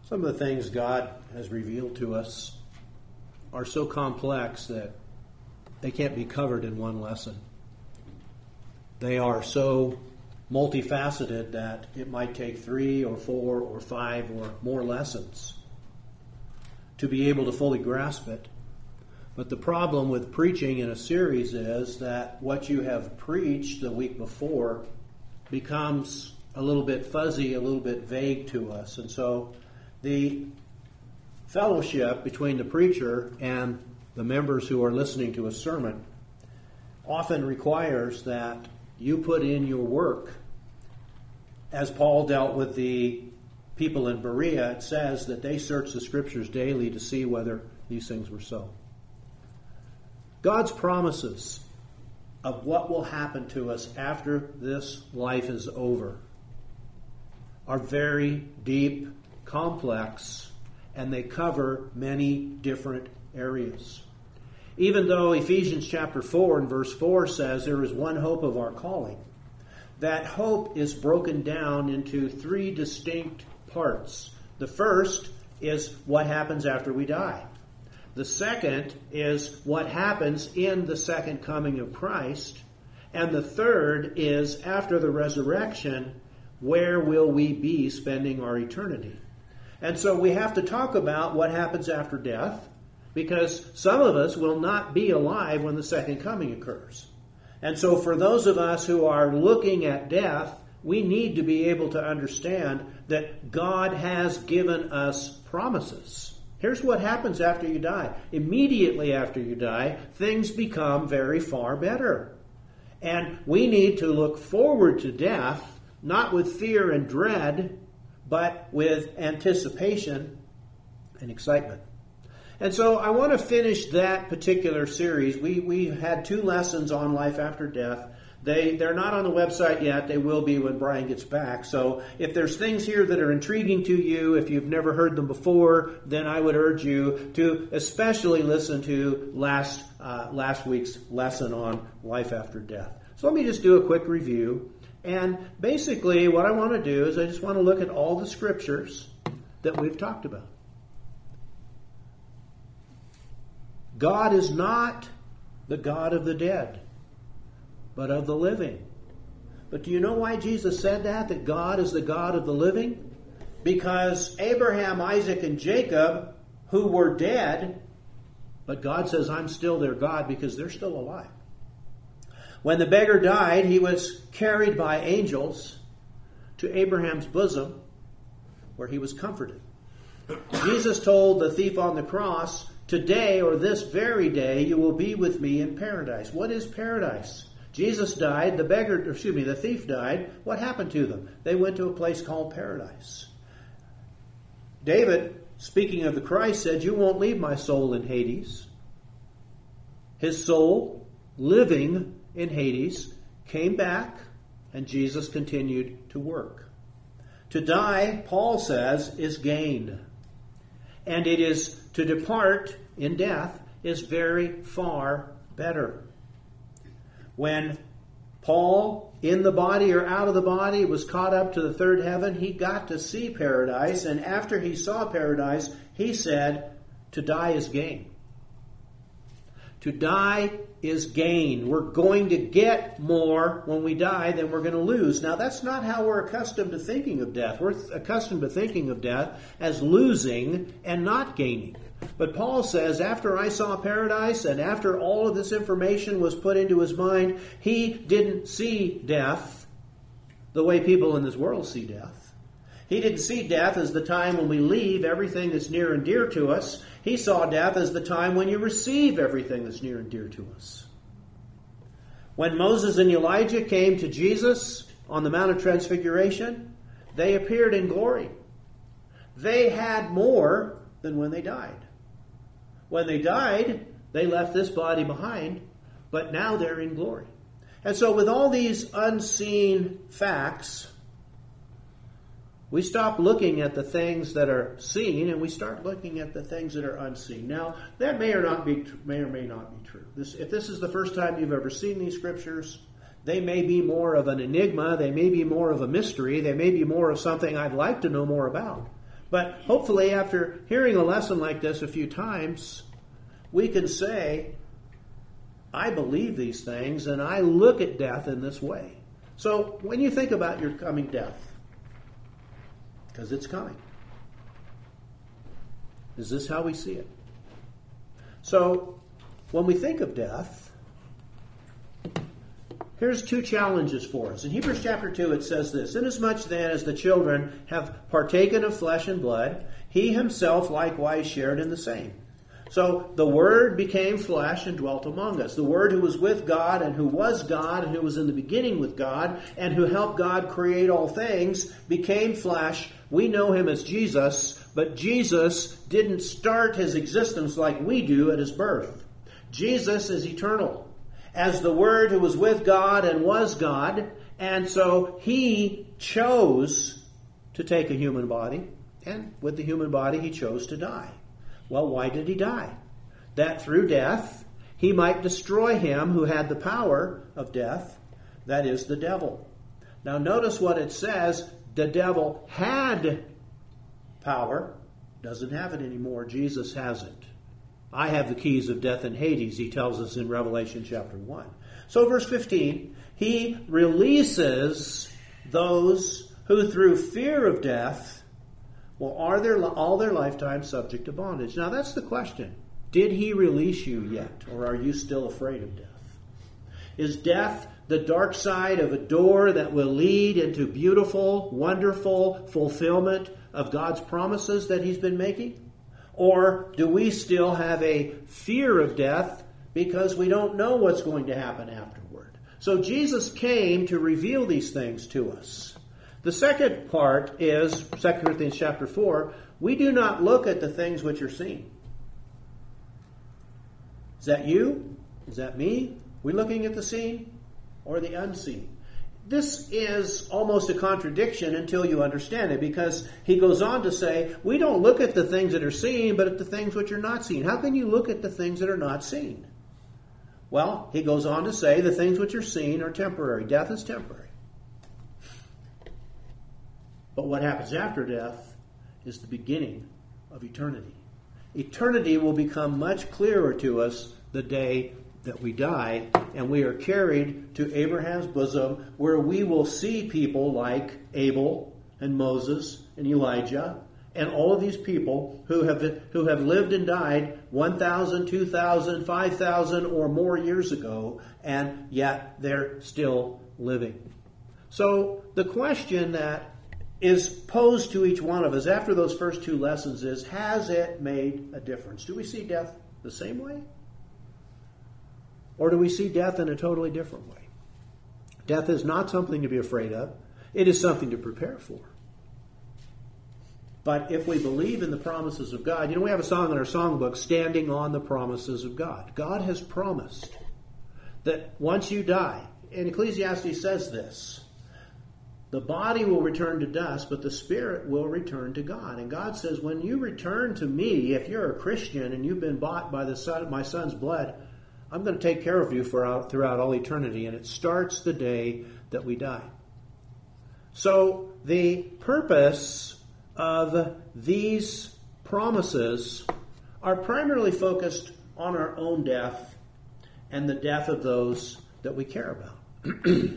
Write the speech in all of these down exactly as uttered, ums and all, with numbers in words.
Some of the things God has revealed to us are so complex that they can't be covered in one lesson. They are so multifaceted that it might take three or four or five or more lessons to be able to fully grasp it. But the problem with preaching in a series is that what you have preached the week before becomes a little bit fuzzy, a little bit vague to us. And so the fellowship between the preacher and the members who are listening to a sermon often requires that you put in your work. As Paul dealt with the people in Berea, it says that they searched the Scriptures daily to see whether these things were so. God's promises of what will happen to us after this life is over are very deep, complex, and they cover many different areas. Even though Ephesians chapter four and verse four says there is one hope of our calling, that hope is broken down into three distinct parts. The first is what happens after we die. The second is what happens in the second coming of Christ. And the third is after the resurrection, where will we be spending our eternity? And so we have to talk about what happens after death, because some of us will not be alive when the second coming occurs. And so for those of us who are looking at death, we need to be able to understand that God has given us promises. Here's what happens after you die. Immediately after you die, things become very far better. And we need to look forward to death, not with fear and dread, but with anticipation and excitement. And so I want to finish that particular series. We we had two lessons on life after death. They, they're not on the website yet. They will be when Brian gets back. So if there's things here that are intriguing to you, if you've never heard them before, then I would urge you to especially listen to last uh, last week's lesson on life after death. So let me just do a quick review. And basically what I want to do is I just want to look at all the scriptures that we've talked about. God is not the God of the dead, but of the living. But do you know why Jesus said that, that God is the God of the living? Because Abraham, Isaac, and Jacob, who were dead, but God says, I'm still their God because they're still alive. When the beggar died, he was carried by angels to Abraham's bosom, where he was comforted. Jesus told the thief on the cross, today or this very day you will be with me in paradise. What is paradise? Jesus died, the beggar, excuse me, the thief died. What happened to them? They went to a place called paradise. David, speaking of the Christ, said, you won't leave my soul in Hades. His soul, living in Hades, came back, and Jesus continued to work. To die, Paul says, is gain. And it is to depart in death is very far better. When Paul, in the body or out of the body, was caught up to the third heaven, he got to see paradise. And after he saw paradise, he said, to die is gain. To die is gain. We're going to get more when we die than we're going to lose. Now, that's not how we're accustomed to thinking of death. We're accustomed to thinking of death as losing and not gaining. But Paul says, after I saw paradise and after all of this information was put into his mind, he didn't see death the way people in this world see death. He didn't see death as the time when we leave everything that's near and dear to us. He saw death as the time when you receive everything that's near and dear to us. When Moses and Elijah came to Jesus on the Mount of Transfiguration, they appeared in glory. They had more than when they died. When they died, they left this body behind, but now they're in glory. And so with all these unseen facts, we stop looking at the things that are seen and we start looking at the things that are unseen. Now, that may or not be may or may not be true. This, if this is the first time you've ever seen these scriptures, they may be more of an enigma. They may be more of a mystery. They may be more of something I'd like to know more about. But hopefully after hearing a lesson like this a few times, we can say, I believe these things and I look at death in this way. So when you think about your coming death, because it's coming, is this how we see it? So when we think of death, here's two challenges for us. In Hebrews chapter two it says this, Inasmuch then as the children have partaken of flesh and blood, he himself likewise shared in the same. So the Word became flesh and dwelt among us. The Word who was with God and who was God and who was in the beginning with God and who helped God create all things became flesh. We know him as Jesus, but Jesus didn't start his existence like we do at his birth. Jesus is eternal as the Word who was with God and was God, and so he chose to take a human body, and with the human body he chose to die. Well, why did he die? That through death he might destroy him who had the power of death, that is, the devil. Now notice what it says, the devil had power, doesn't have it anymore, Jesus has it. I have the keys of death and Hades, he tells us in Revelation chapter one. So verse fifteen, he releases those who through fear of death well, are their, all their lifetime subject to bondage? Now that's the question. Did he release you yet? Or are you still afraid of death? Is death the dark side of a door that will lead into beautiful, wonderful fulfillment of God's promises that he's been making? Or do we still have a fear of death because we don't know what's going to happen afterward? So Jesus came to reveal these things to us. The second part is, Second Corinthians chapter four, we do not look at the things which are seen. Is that you? Is that me? We looking at the seen or the unseen? This is almost a contradiction until you understand it, because he goes on to say, we don't look at the things that are seen, but at the things which are not seen. How can you look at the things that are not seen? Well, he goes on to say the things which are seen are temporary. Death is temporary. But what happens after death is the beginning of eternity. Eternity will become much clearer to us the day that we die, and we are carried to Abraham's bosom, where we will see people like Abel and Moses and Elijah and all of these people who have who have lived and died one thousand, two thousand, five thousand or more years ago, and yet they're still living. So the question that is posed to each one of us after those first two lessons is, has it made a difference? Do we see death the same way? Or do we see death in a totally different way? Death is not something to be afraid of. It is something to prepare for. But if we believe in the promises of God, you know, we have a song in our songbook, Standing on the Promises of God. God has promised that once you die, and Ecclesiastes says this, the body will return to dust, but the spirit will return to God. And God says, when you return to me, if you're a Christian and you've been bought by the son, my son's blood, I'm going to take care of you for, throughout all eternity. And it starts the day that we die. So the purpose of these promises are primarily focused on our own death and the death of those that we care about.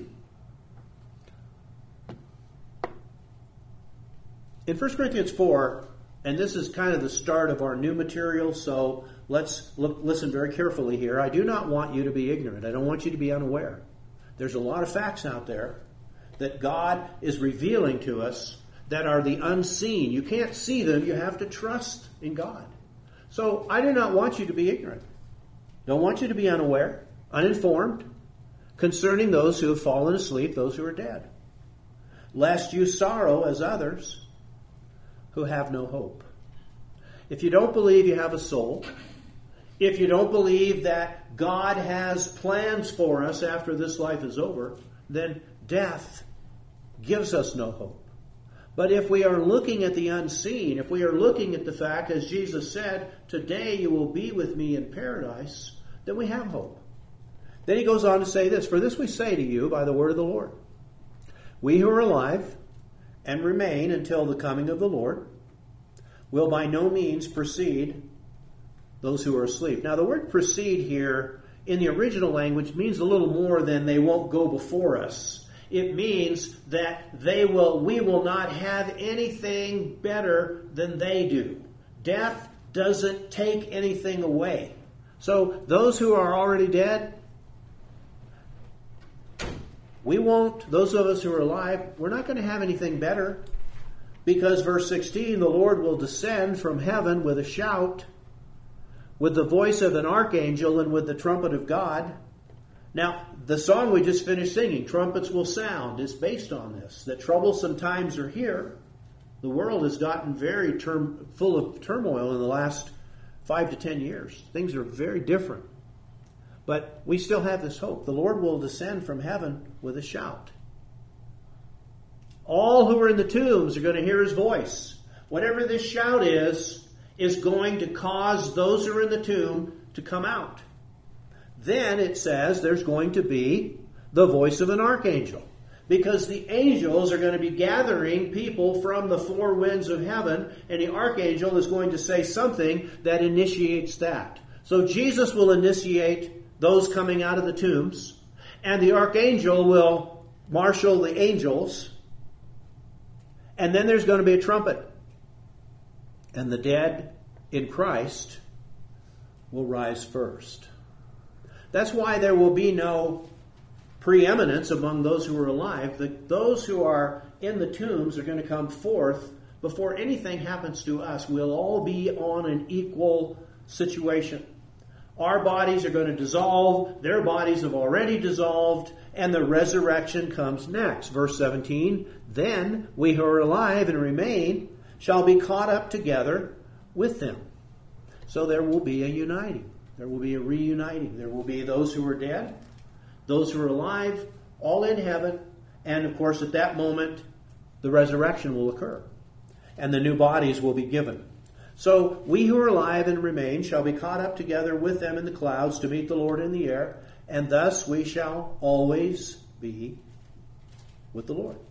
In First Corinthians four, and this is kind of the start of our new material, so let's look, listen very carefully here. I do not want you to be ignorant. I don't want you to be unaware. There's a lot of facts out there that God is revealing to us that are the unseen. You can't see them. You have to trust in God. So I do not want you to be ignorant. Don't want you to be unaware, uninformed, concerning those who have fallen asleep, those who are dead, lest you sorrow as others who have no hope. If you don't believe you have a soul, if you don't believe that God has plans for us after this life is over, then death gives us no hope. But if we are looking at the unseen, if we are looking at the fact, as Jesus said, today you will be with me in paradise, then we have hope. Then he goes on to say this, for this we say to you by the word of the Lord. We who are alive and remain until the coming of the Lord will by no means precede those who are asleep. Now, the word precede here in the original language means a little more than they won't go before us. It means that they will, we will not have anything better than they do. Death doesn't take anything away. So those who are already dead, we won't, those of us who are alive, we're not going to have anything better. Because verse sixteen, the Lord will descend from heaven with a shout, with the voice of an archangel, and with the trumpet of God. Now, the song we just finished singing, Trumpets Will Sound, is based on this. That troublesome times are here. The world has gotten very term, full of turmoil in the last five to ten years. Things are very different. But we still have this hope. The Lord will descend from heaven with a shout. All who are in the tombs are going to hear his voice. Whatever this shout is, is going to cause those who are in the tomb to come out. Then it says there's going to be the voice of an archangel. Because the angels are going to be gathering people from the four winds of heaven, and the archangel is going to say something that initiates that. So Jesus will initiate those coming out of the tombs, and the archangel will marshal the angels, and then there's going to be a trumpet. And the dead in Christ will rise first. That's why there will be no preeminence among those who are alive. The, those who are in the tombs are going to come forth before anything happens to us. We'll all be on an equal situation. Our bodies are going to dissolve. Their bodies have already dissolved. And the resurrection comes next. Verse seventeen, then we who are alive and remain shall be caught up together with them. So there will be a uniting. There will be a reuniting. There will be those who are dead, those who are alive, all in heaven. And of course, at that moment, the resurrection will occur. And the new bodies will be given. So we who are alive and remain shall be caught up together with them in the clouds to meet the Lord in the air. And thus we shall always be with the Lord.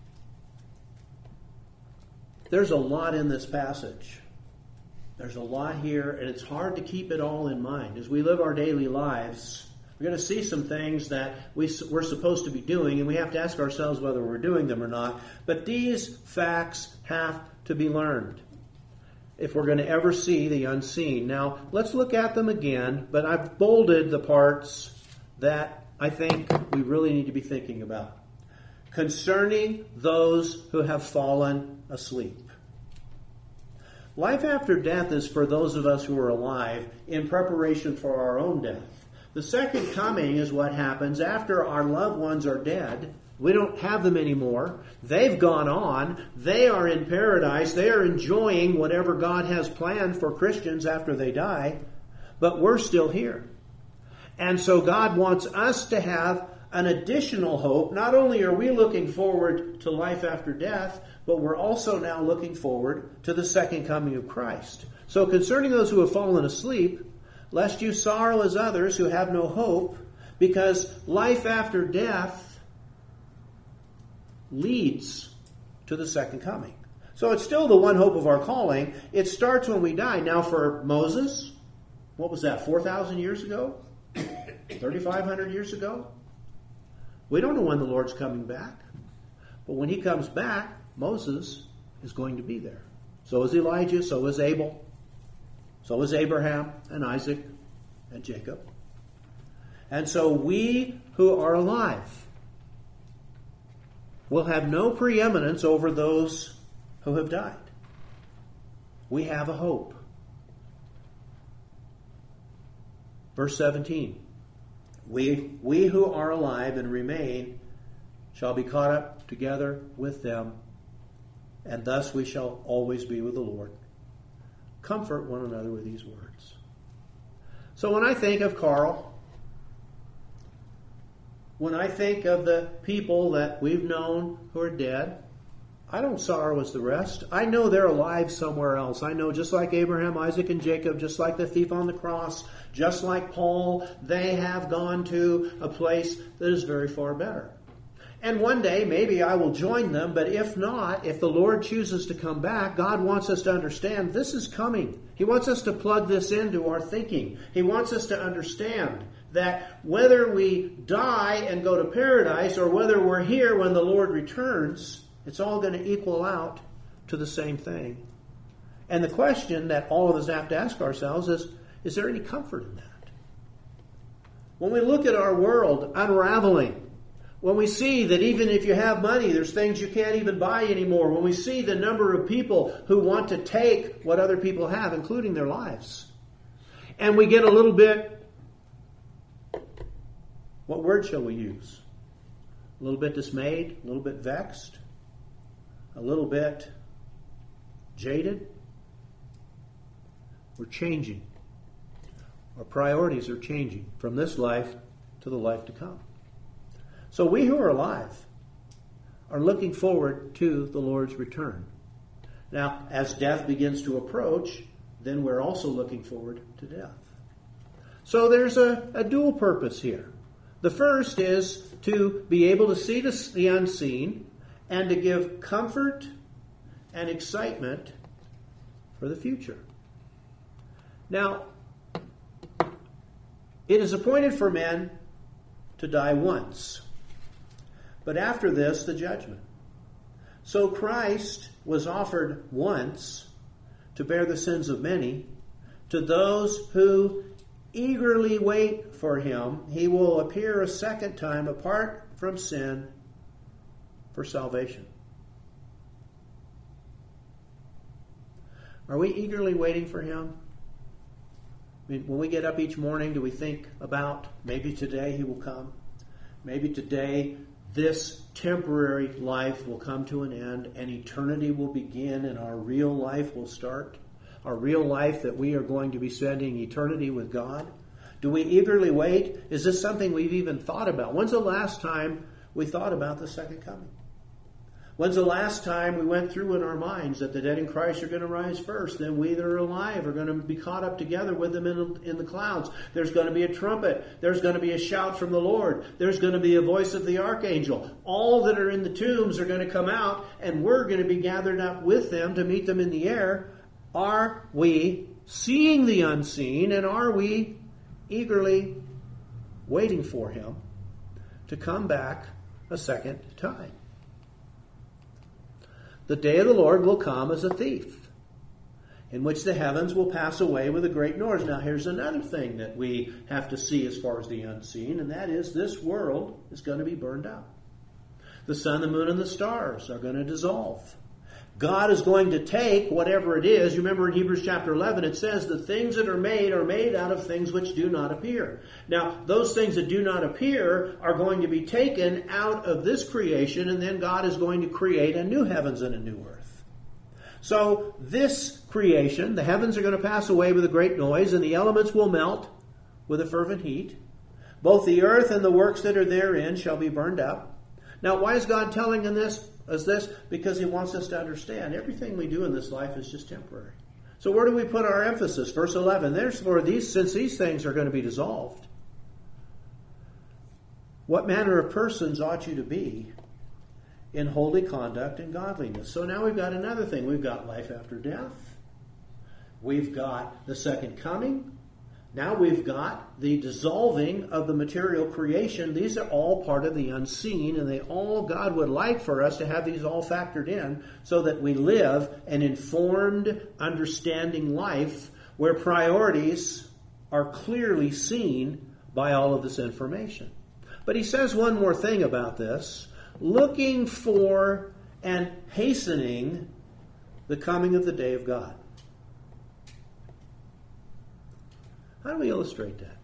There's a lot in this passage. There's a lot here, and it's hard to keep it all in mind. As we live our daily lives, we're going to see some things that we, we're supposed to be doing, and we have to ask ourselves whether we're doing them or not. But these facts have to be learned if we're going to ever see the unseen. Now, let's look at them again, but I've bolded the parts that I think we really need to be thinking about. Concerning those who have fallen asleep. Life after death is for those of us who are alive in preparation for our own death. The second coming is what happens after our loved ones are dead. We don't have them anymore. They've gone on. They are in paradise. They are enjoying whatever God has planned for Christians after they die. But we're still here. And so God wants us to have an additional hope. Not only are we looking forward to life after death, but we're also now looking forward to the second coming of Christ. So concerning those who have fallen asleep, lest you sorrow as others who have no hope, because life after death leads to the second coming. So it's still the one hope of our calling. It starts when we die. Now for Moses, what was that, four thousand years ago? thirty-five hundred years ago? We don't know when the Lord's coming back. But when he comes back, Moses is going to be there. So is Elijah, so is Abel, so is Abraham and Isaac and Jacob. And so we who are alive will have no preeminence over those who have died. We have a hope. Verse seventeen. We, we who are alive and remain shall be caught up together with them, and thus we shall always be with the Lord. Comfort one another with these words. So when I think of Carl, when I think of the people that we've known who are dead, I don't sorrow as the rest. I know they're alive somewhere else. I know just like Abraham, Isaac, and Jacob, just like the thief on the cross, just like Paul, they have gone to a place that is very far better. And one day, maybe I will join them, but if not, if the Lord chooses to come back, God wants us to understand this is coming. He wants us to plug this into our thinking. He wants us to understand that whether we die and go to paradise or whether we're here when the Lord returns, it's all going to equal out to the same thing. And the question that all of us have to ask ourselves is, is there any comfort in that? When we look at our world unraveling, when we see that even if you have money, there's things you can't even buy anymore, when we see the number of people who want to take what other people have, including their lives, and we get a little bit, what word shall we use? A little bit dismayed, a little bit vexed, a little bit jaded. We're changing. Our priorities are changing from this life to the life to come. So we who are alive are looking forward to the Lord's return. Now, as death begins to approach, then we're also looking forward to death. So there's a, a dual purpose here. The first is to be able to see the, the unseen and to give comfort and excitement for the future. Now, it is appointed for men to die once, but after this, the judgment. So Christ was offered once to bear the sins of many. To those who eagerly wait for him, he will appear a second time apart from sin for salvation. Are we eagerly waiting for him? I mean, when we get up each morning, do we think about maybe today he will come? Maybe today this temporary life will come to an end and eternity will begin and our real life will start? Our real life that we are going to be spending eternity with God? Do we eagerly wait? Is this something we've even thought about? When's the last time we thought about the second coming? When's the last time we went through in our minds that the dead in Christ are going to rise first, then we that are alive are going to be caught up together with them in, in the clouds. There's going to be a trumpet. There's going to be a shout from the Lord. There's going to be a voice of the archangel. All that are in the tombs are going to come out, and we're going to be gathered up with them to meet them in the air. Are we seeing the unseen, and are we eagerly waiting for him to come back a second time? The day of the Lord will come as a thief, in which the heavens will pass away with a great noise. Now here's another thing that we have to see as far as the unseen, and that is this world is going to be burned up. The sun, the moon, and the stars are going to dissolve. God is going to take whatever it is. You remember in Hebrews chapter eleven, it says the things that are made are made out of things which do not appear. Now, those things that do not appear are going to be taken out of this creation, and then God is going to create a new heavens and a new earth. So this creation, the heavens are going to pass away with a great noise, and the elements will melt with a fervent heat. Both the earth and the works that are therein shall be burned up. Now, why is God telling in this? As this? Because he wants us to understand everything we do in this life is just temporary. So where do we put our emphasis? Verse eleven, therefore, these, since these things are going to be dissolved, what manner of persons ought you to be in holy conduct and godliness? So now we've got another thing. We've got life after death. We've got the second coming. Now we've got the dissolving of the material creation. These are all part of the unseen, and they all, God would like for us to have these all factored in so that we live an informed, understanding life where priorities are clearly seen by all of this information. But he says one more thing about this: looking for and hastening the coming of the day of God. How do we illustrate that?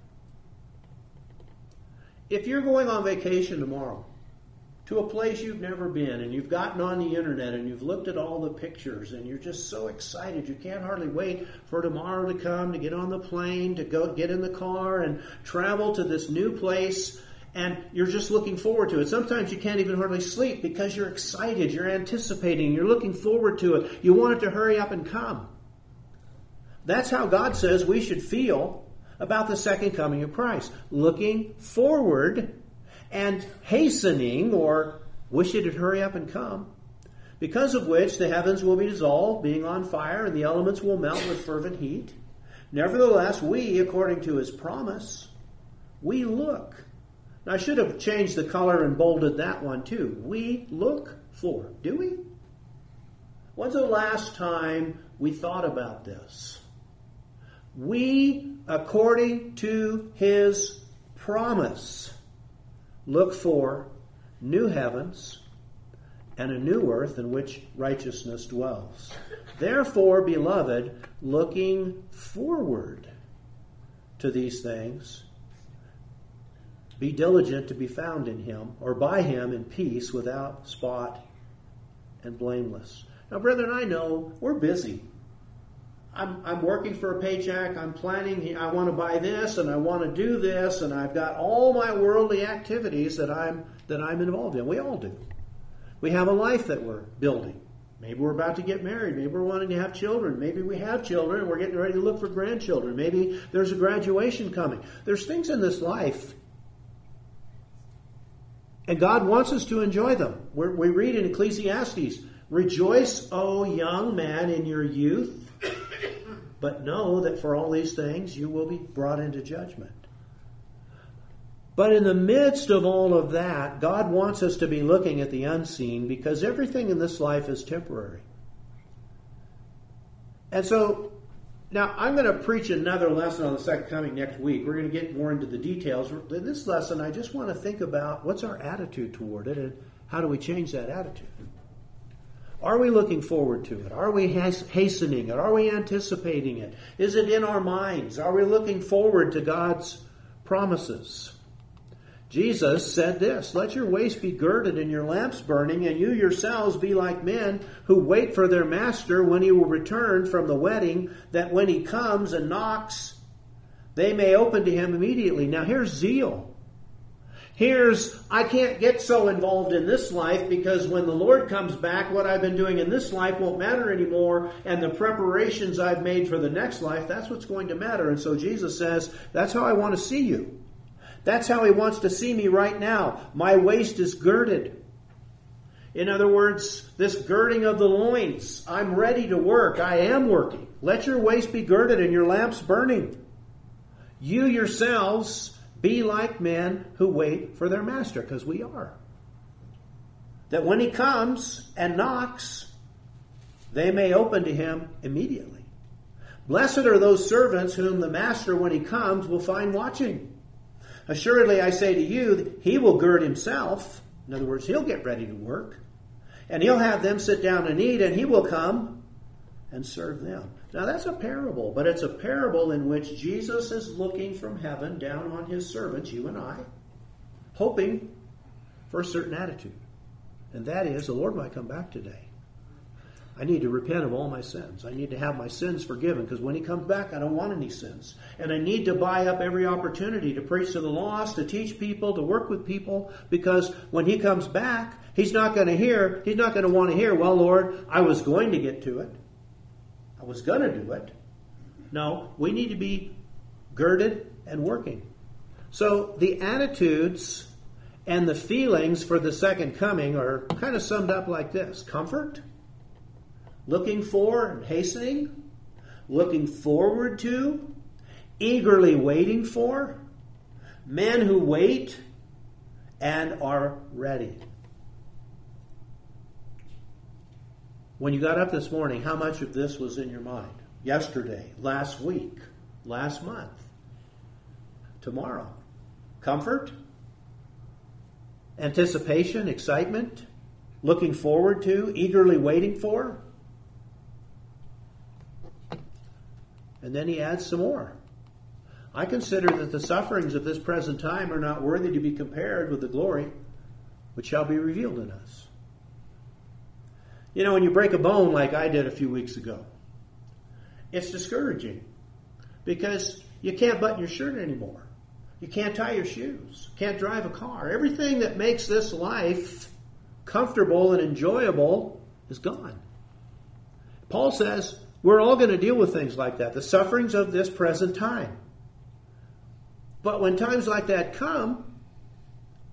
If you're going on vacation tomorrow to a place you've never been, and you've gotten on the internet and you've looked at all the pictures and you're just so excited you can't hardly wait for tomorrow to come, to get on the plane, to go get in the car and travel to this new place, and you're just looking forward to it. Sometimes you can't even hardly sleep because you're excited, you're anticipating, you're looking forward to it. You want it to hurry up and come. That's how God says we should feel about the second coming of Christ. Looking forward and hastening or Wish it'd hurry up and come. Because of which the heavens will be dissolved, being on fire, and the elements will melt with fervent heat. Nevertheless, we, according to his promise, we look. Now, I should have changed the color and bolded that one too. We look for. Do we? When's the last time we thought about this? We, according to his promise, look for new heavens and a new earth in which righteousness dwells. Therefore, beloved, looking forward to these things, be diligent to be found in him, or by him in peace, without spot and blameless. Now, brethren, I know we're busy. I'm, I'm working for a paycheck. I'm planning. I want to buy this, and I want to do this, and I've got all my worldly activities that I'm that I'm involved in. We all do. We have a life that we're building. Maybe we're about to get married. Maybe we're wanting to have children. Maybe we have children and we're getting ready to look for grandchildren. Maybe there's a graduation coming. There's things in this life, and God wants us to enjoy them. We're, we read in Ecclesiastes, "Rejoice, O young man, in your youth, but know that for all these things you will be brought into judgment." But in the midst of all of that, God wants us to be looking at the unseen, because everything in this life is temporary. And so, now I'm going to preach another lesson on the second coming next week. We're going to get more into the details. In this lesson, I just want to think about what's our attitude toward it and how do we change that attitude. Are we looking forward to it? Are we hastening it? Are we anticipating it? Is it in our minds? Are we looking forward to God's promises? Jesus said this, "Let your waist be girded and your lamps burning, and you yourselves be like men who wait for their master when he will return from the wedding, that when he comes and knocks, they may open to him immediately." Now here's zeal. Here's, I can't get so involved in this life because when the Lord comes back, what I've been doing in this life won't matter anymore, and the preparations I've made for the next life, that's what's going to matter. And so Jesus says, that's how I want to see you. That's how he wants to see me right now. My waist is girded. In other words, this girding of the loins. I'm ready to work. I am working. Let your waist be girded and your lamps burning. You yourselves be like men who wait for their master, because we are. That when he comes and knocks, they may open to him immediately. Blessed are those servants whom the master, when he comes, will find watching. Assuredly, I say to you, he will gird himself. In other words, he'll get ready to work. And he'll have them sit down and eat, and he will come and serve them. Now, that's a parable, but it's a parable in which Jesus is looking from heaven down on his servants, you and I, hoping for a certain attitude. And that is, the Lord might come back today. I need to repent of all my sins. I need to have my sins forgiven, because when he comes back, I don't want any sins. And I need to buy up every opportunity to preach to the lost, to teach people, to work with people, because when he comes back, he's not going to hear, he's not going to want to hear, well, Lord, I was going to get to it. I was going to do it. No, we need to be girded and working. So the attitudes and the feelings for the second coming are kind of summed up like this: comfort, looking for and hastening, looking forward to, eagerly waiting for, men who wait and are ready. When you got up this morning, how much of this was in your mind? Yesterday, last week, last month, tomorrow? Comfort, anticipation, excitement, looking forward to, eagerly waiting for? And then he adds some more. I consider that the sufferings of this present time are not worthy to be compared with the glory which shall be revealed in us. You know, when you break a bone like I did a few weeks ago, it's discouraging because you can't button your shirt anymore. You can't tie your shoes. Can't drive a car. Everything that makes this life comfortable and enjoyable is gone. Paul says we're all going to deal with things like that, the sufferings of this present time. But when times like that come,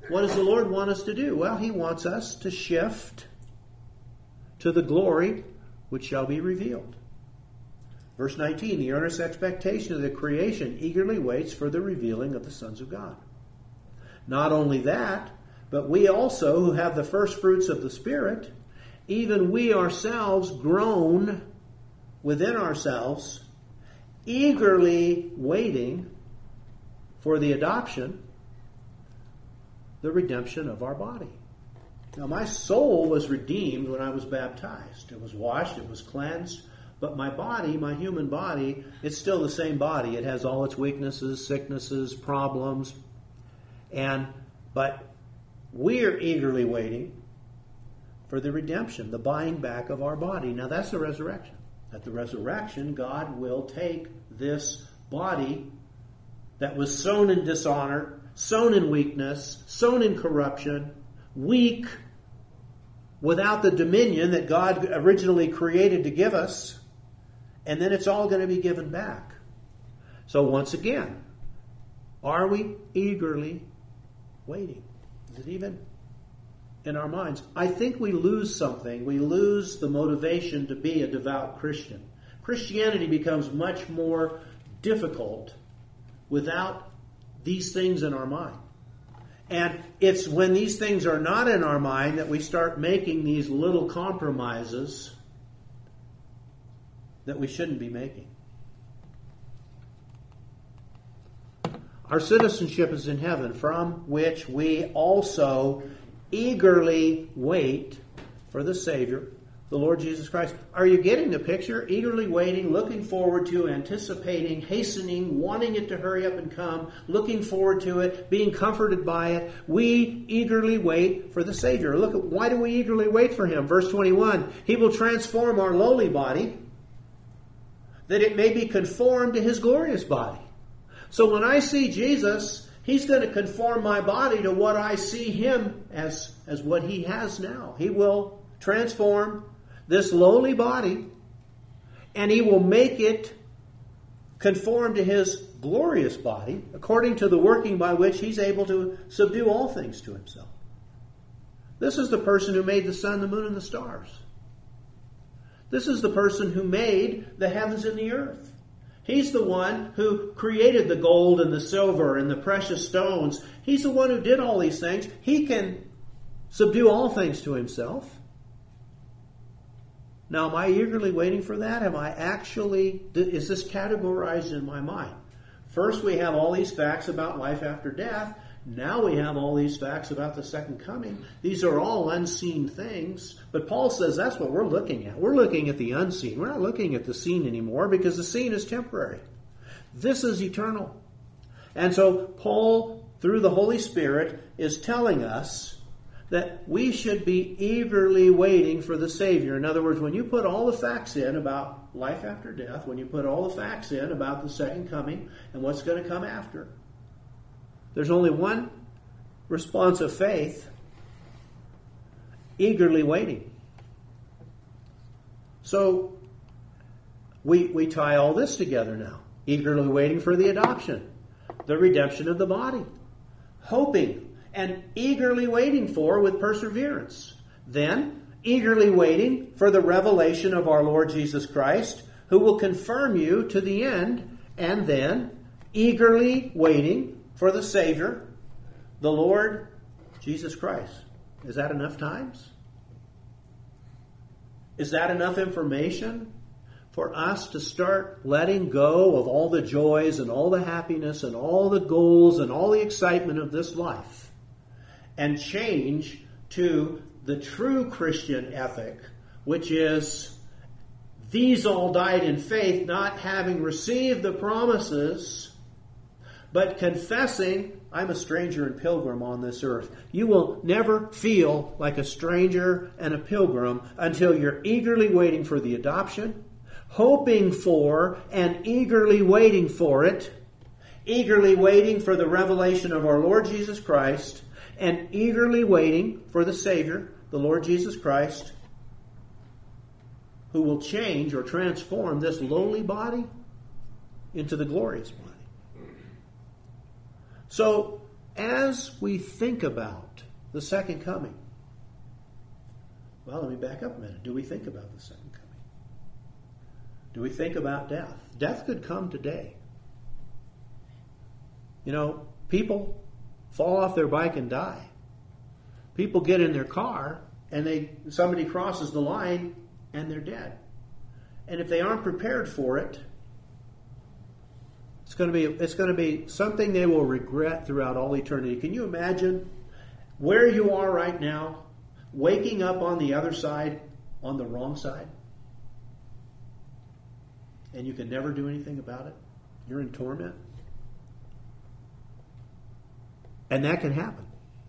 What does the Lord want us to do? Well, He wants us to shift to the glory which shall be revealed. Verse nineteen, the earnest expectation of the creation eagerly waits for the revealing of the sons of God. Not only that, but we also, who have the first fruits of the Spirit, even we ourselves groan within ourselves, eagerly waiting for the adoption, the redemption of our body. Now, my soul was redeemed when I was baptized. It was washed, it was cleansed, but my body, my human body, it's still the same body. It has all its weaknesses, sicknesses, problems, and but we're eagerly waiting for the redemption, the buying back of our body. Now, that's the resurrection. At the resurrection, God will take this body that was sown in dishonor, sown in weakness, sown in corruption, weak, without the dominion that God originally created to give us, and then it's all going to be given back. So once again, are we eagerly waiting? Is it even in our minds? I think we lose something. We lose the motivation to be a devout Christian. Christianity becomes much more difficult without these things in our mind. And it's when these things are not in our mind that we start making these little compromises that we shouldn't be making. Our citizenship is in heaven, from which we also eagerly wait for the Savior, the Lord Jesus Christ. Are you getting the picture? Eagerly waiting, looking forward to, anticipating, hastening, wanting it to hurry up and come, looking forward to it, being comforted by it. We eagerly wait for the Savior. Look, why do we eagerly wait for Him? Verse twenty-one, He will transform our lowly body that it may be conformed to His glorious body. So when I see Jesus, He's going to conform my body to what I see Him as, as what He has now. He will transform this lowly body, and He will make it conform to His glorious body, according to the working by which He's able to subdue all things to Himself. This is the person who made the sun, the moon, and the stars. This is the person who made the heavens and the earth. He's the one who created the gold and the silver and the precious stones. He's the one who did all these things. He can subdue all things to Himself. Now, am I eagerly waiting for that? Am I actually, is this categorized in my mind? First, we have all these facts about life after death. Now we have all these facts about the second coming. These are all unseen things. But Paul says that's what we're looking at. We're looking at the unseen. We're not looking at the seen anymore because the seen is temporary. This is eternal. And so Paul, through the Holy Spirit, is telling us that we should be eagerly waiting for the Savior. In other words, when you put all the facts in about life after death, when you put all the facts in about the second coming and what's going to come after, there's only one response of faith: eagerly waiting. So we, we tie all this together now. Eagerly waiting for the adoption, the redemption of the body, hoping and eagerly waiting for with perseverance. Then, eagerly waiting for the revelation of our Lord Jesus Christ, who will confirm you to the end. And then, eagerly waiting for the Savior, the Lord Jesus Christ. Is that enough times? Is that enough information for us to start letting go of all the joys and all the happiness and all the goals and all the excitement of this life and change to the true Christian ethic, which is these all died in faith, not having received the promises, but confessing, I'm a stranger and pilgrim on this earth. You will never feel like a stranger and a pilgrim until you're eagerly waiting for the adoption, hoping for and eagerly waiting for it, eagerly waiting for the revelation of our Lord Jesus Christ, and eagerly waiting for the Savior, the Lord Jesus Christ, who will change or transform this lowly body into the glorious body. So, as we think about the second coming, well, let me back up a minute. Do we think about the second coming? Do we think about death? Death could come today. You know, people fall off their bike and die. People get in their car and they somebody crosses the line and they're dead. And if they aren't prepared for it, it's going to be it's going to be something they will regret throughout all eternity. Can you imagine where you are right now, waking up on the other side, on the wrong side? And you can never do anything about it? You're in torment? And that can happen.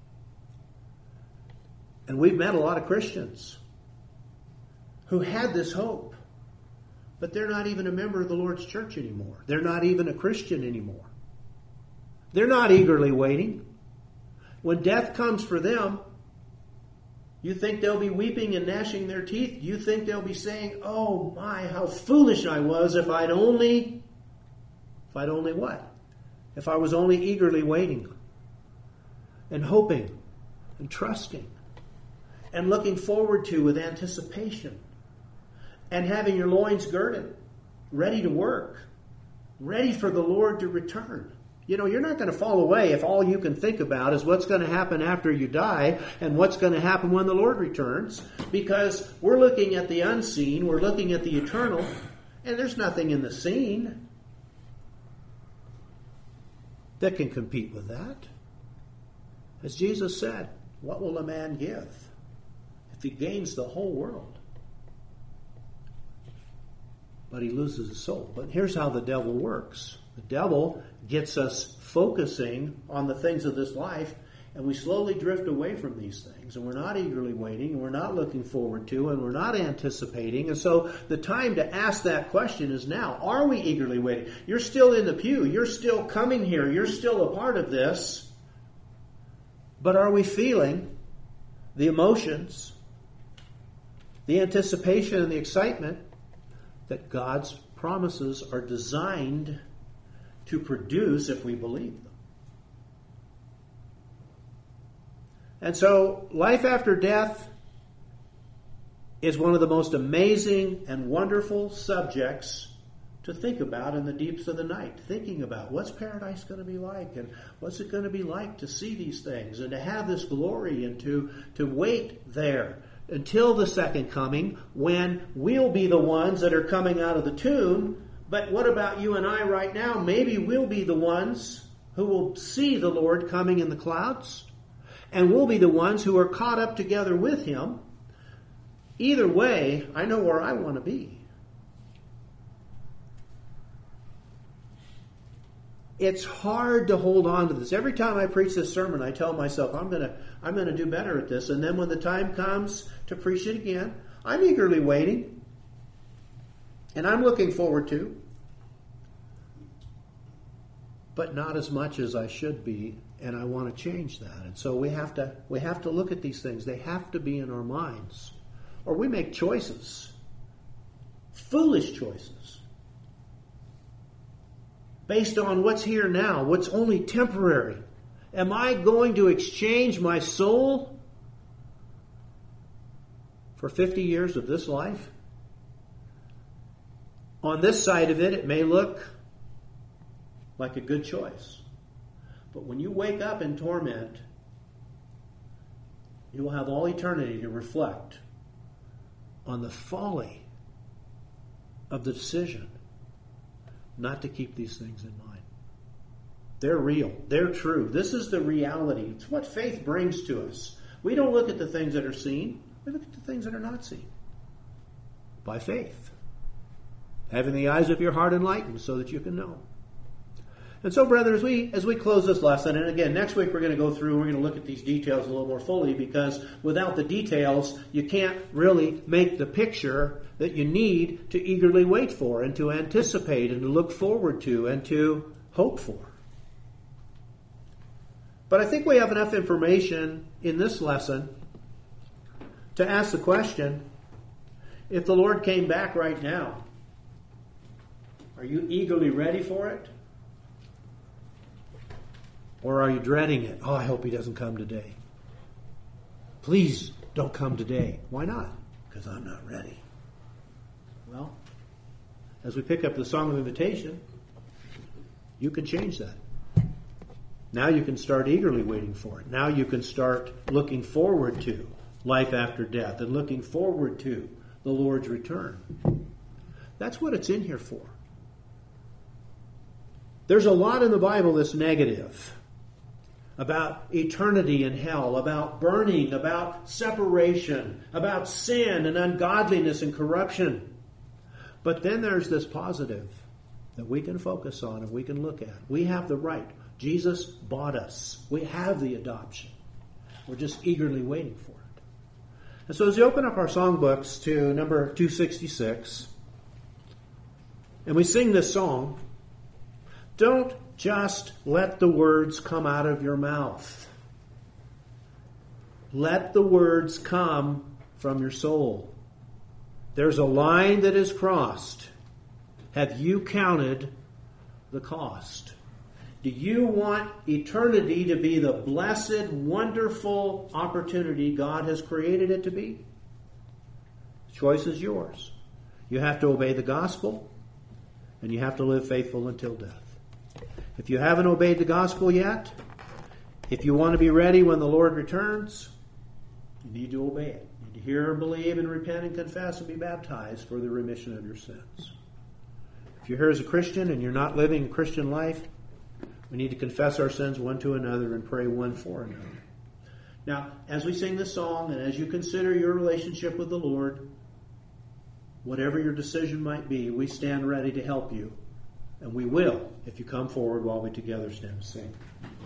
And we've met a lot of Christians who had this hope, but they're not even a member of the Lord's church anymore. They're not even a Christian anymore. They're not eagerly waiting. When death comes for them, you think they'll be weeping and gnashing their teeth? You think they'll be saying, oh my, how foolish I was if I'd only, if I'd only what? If I was only eagerly waiting and hoping and trusting and looking forward to with anticipation and having your loins girded, ready to work, ready for the Lord to return. You know, you're not going to fall away if all you can think about is what's going to happen after you die and what's going to happen when the Lord returns, because we're looking at the unseen, we're looking at the eternal, and there's nothing in the seen that can compete with that. As Jesus said, what will a man give if he gains the whole world, but he loses his soul? But here's how the devil works. The devil gets us focusing on the things of this life, and we slowly drift away from these things, and we're not eagerly waiting, and we're not looking forward to, and we're not anticipating. And so the time to ask that question is now. Are we eagerly waiting? You're still in the pew. You're still coming here. You're still a part of this. But are we feeling the emotions, the anticipation, and the excitement that God's promises are designed to produce if we believe them? And so, life after death is one of the most amazing and wonderful subjects to think about in the deeps of the night. Thinking about what's paradise going to be like, and what's it going to be like to see these things and to have this glory, and to, to wait there until the second coming, when we'll be the ones that are coming out of the tomb. But what about you and I right now? Maybe we'll be the ones who will see the Lord coming in the clouds, and we'll be the ones who are caught up together with Him. Either way, I know where I want to be. It's hard to hold on to this. Every time I preach this sermon, I tell myself, I'm going to I'm going to do better at this. And then when the time comes to preach it again, I'm eagerly waiting. And I'm looking forward to, but not as much as I should be, and I want to change that. And so we have to we have to look at these things. They have to be in our minds, or we make choices, foolish choices, based on what's here now, what's only temporary. Am I going to exchange my soul for fifty years of this life? On this side of it, it may look like a good choice. But when you wake up in torment, you will have all eternity to reflect on the folly of the decision not to keep these things in mind. They're real. They're true. This is the reality. It's what faith brings to us. We don't look at the things that are seen. We look at the things that are not seen. By faith. Having the eyes of your heart enlightened so that you can know. And so, brethren, as we as we close this lesson, and again, next week we're going to go through, we're going to look at these details a little more fully, because without the details, you can't really make the picture that you need to eagerly wait for, and to anticipate, and to look forward to, and to hope for. But I think we have enough information in this lesson to ask the question, if the Lord came back right now, are you eagerly ready for it? Or are you dreading it? Oh, I hope he doesn't come today. Please don't come today. Why not? Because I'm not ready. Well, as we pick up the Song of Invitation, you can change that. Now you can start eagerly waiting for it. Now you can start looking forward to life after death and looking forward to the Lord's return. That's what it's in here for. There's a lot in the Bible that's negative about eternity in hell, about burning, about separation, about sin and ungodliness and corruption. But then there's this positive that we can focus on and we can look at. We have the right. Jesus bought us. We have the adoption. We're just eagerly waiting for it. And so as we open up our songbooks to number two sixty-six, and we sing this song, don't just let the words come out of your mouth. Let the words come from your soul. There's a line that is crossed. Have you counted the cost? Do you want eternity to be the blessed, wonderful opportunity God has created it to be? The choice is yours. You have to obey the gospel, and you have to live faithful until death. If you haven't obeyed the gospel yet, if you want to be ready when the Lord returns, you need to obey it. You need to hear and believe and repent and confess and be baptized for the remission of your sins. If you're here as a Christian and you're not living a Christian life, we need to confess our sins one to another and pray one for another. Now, as we sing this song and as you consider your relationship with the Lord, whatever your decision might be, we stand ready to help you. And we will if you come forward while we together stand and sing.